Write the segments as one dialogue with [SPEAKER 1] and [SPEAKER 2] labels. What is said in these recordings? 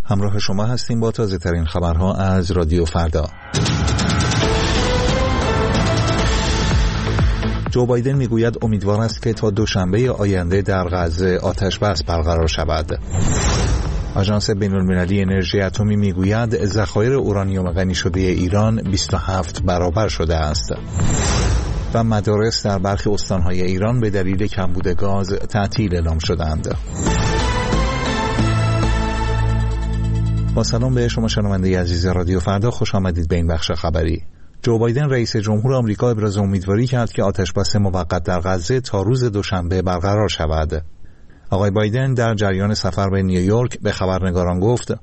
[SPEAKER 1] همراه شما هستیم با تازه ترین خبرها از رادیو فردا. جو بایدن میگوید امیدوار است که تا دوشنبه آینده در غزه آتش بس برقرار شود. آژانس بین‌المللی انرژی اتمی میگوید ذخایر اورانیوم غنی شده ایران 27 برابر شده است. و مدارس در برخی استانهای ایران به دلیل کمبود گاز تعطیل اعلام شدند. با سلام به شما شنونده عزیز رادیو فردا، خوش آمدید به این بخش خبری. جو بایدن رئیس جمهور آمریکا ابراز امیدواری کرد که آتش‌بس موقت در غزه تا روز دوشنبه برقرار شود. آقای بایدن در جریان سفر به نیویورک به خبرنگاران گفت: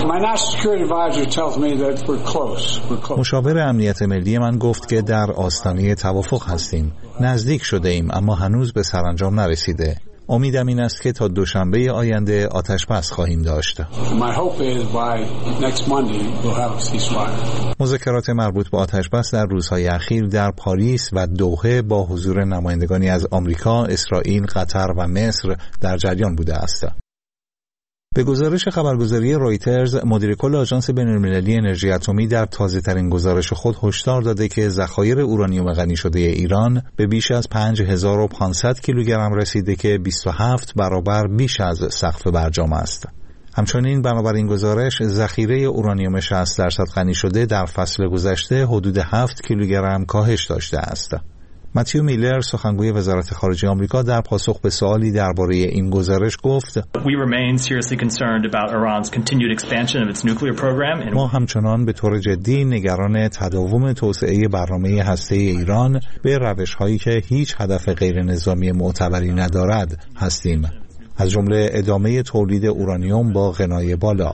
[SPEAKER 1] مشاور امنیت ملی من گفت که در آستانه توافق هستیم. نزدیک شده ایم اما هنوز به سرانجام نرسیده. امیدم این است که تا دوشنبه آینده آتش‌بس خواهیم داشت. مذاکرات مربوط به آتش‌بس در روزهای اخیر در پاریس و دوحه با حضور نمایندگانی از آمریکا، اسرائیل، قطر و مصر در جریان بوده است. به گزارش خبرگزاری رویترز، مدیر کل آژانس بین‌المللی انرژی اتمی در تازه‌ترین گزارش خود هشدار داده که ذخایر اورانیوم غنی شده ایران به بیش از 5500 کیلوگرم رسیده که 27 برابر بیش از سقف برجام است. همچنین بنابر این گزارش ذخیره اورانیوم 60% غنی شده در فصل گذشته حدود 7 کیلوگرم کاهش داشته است. متیو میلر، سخنگوی وزارت خارجه آمریکا، در پاسخ به سوالی درباره این گزارش گفت: ما همچنان به طور جدی نگران تداوم توسعه برنامه هسته‌ای ایران به روش‌هایی که هیچ هدف غیر نظامی معتبری ندارد هستیم، از جمله ادامه تولید اورانیوم با غنای بالا.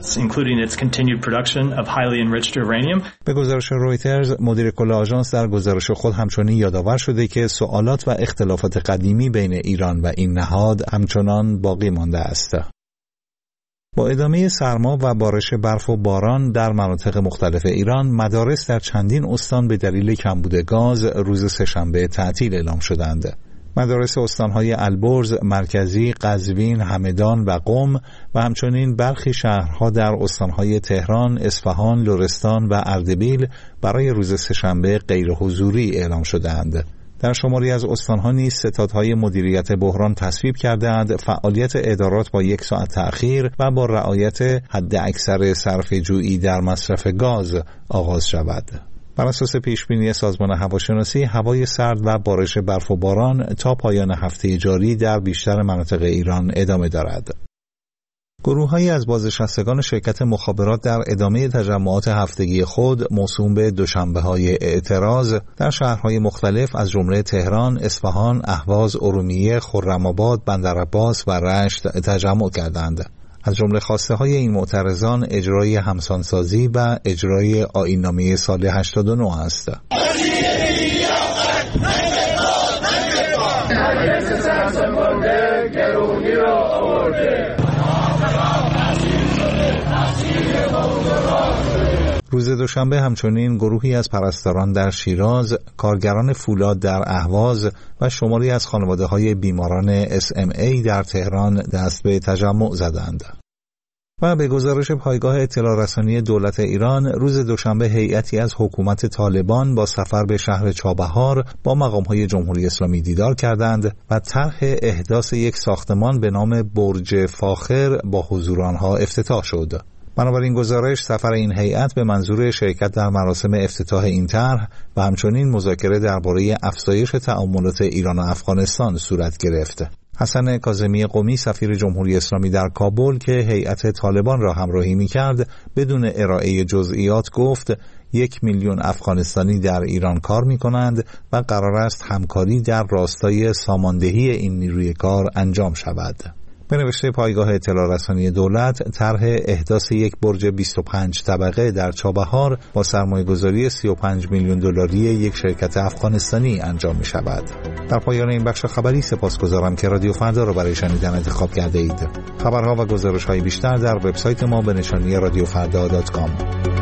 [SPEAKER 1] به گزارش رویترز، مدیر کل آژانس در گزارش خود همچنین یادآور شده که سوالات و اختلافات قدیمی بین ایران و این نهاد همچنان باقی مانده است. با ادامه سرما و بارش برف و باران در مناطق مختلف ایران، مدارس در چندین استان به دلیل کمبود گاز روز سه‌شنبه تعطیل اعلام شدند. مدارس استانهای البرز، مرکزی، قزوین، همدان و قم و همچنین برخی شهرها در استانهای تهران، اصفهان، لرستان و اردبیل برای روز سه‌شنبه غیر حضوری اعلام شدند. در شماری از استانها نیز ستادهای مدیریت بحران تصویب کرده‌اند فعالیت ادارات با 1 ساعت تأخیر و با رعایت حد اکثر صرفه‌جویی در مصرف گاز آغاز شود. بر اساس پیشبینی سازمان هواشناسی، هوای سرد و بارش برف و باران تا پایان هفته جاری در بیشتر مناطق ایران ادامه دارد. گروه‌هایی از بازنشستگان شرکت مخابرات در ادامه تجمعات هفتگی خود موسوم به دوشنبه‌های اعتراض در شهرهای مختلف از جمله تهران، اصفهان، اهواز، ارومیه، خرم‌آباد، بندرعباس و رشت تجمع کردند. از جمله خواسته های این معترضان اجرای همسانسازی و اجرای آیین‌نامه سال 89 است. روز دوشنبه همچنین گروهی از پرستاران در شیراز، کارگران فولاد در اهواز و شماری از خانواده‌های بیماران SMA در تهران دست به تجمع زدند. و به گزارش پایگاه اطلاع رسانی دولت ایران، روز دوشنبه هیئتی از حکومت طالبان با سفر به شهر چابهار با مقام‌های جمهوری اسلامی دیدار کردند و طرح احداث یک ساختمان به نام برج فاخر با حضور آنها افتتاح شد. بنابراین گزارش، سفر این هیئت به منظور شرکت در مراسم افتتاح این طرح و همچنین مذاکره درباره افزایش تعاملات ایران و افغانستان صورت گرفت. حسن کاظمی قمی، سفیر جمهوری اسلامی در کابل که هیئت طالبان را همراهی می‌کرد، بدون ارائه جزئیات گفت 1 میلیون افغانستانی در ایران کار می‌کنند و قرار است همکاری در راستای ساماندهی این نیروی کار انجام شود. به نوشته پایگاه اطلاع رسانی دولت، طرح احداث یک برج 25 طبقه در چابهار با سرمایه‌گذاری 35 میلیون دلاری یک شرکت افغانستانی انجام می‌شود. در پایان این بخش خبری سپاسگزارم که رادیو فردا را برای شنیدن انتخاب کرده اید. خبرها و گزارش‌های بیشتر در وبسایت ما به نشانی radiofrda.com.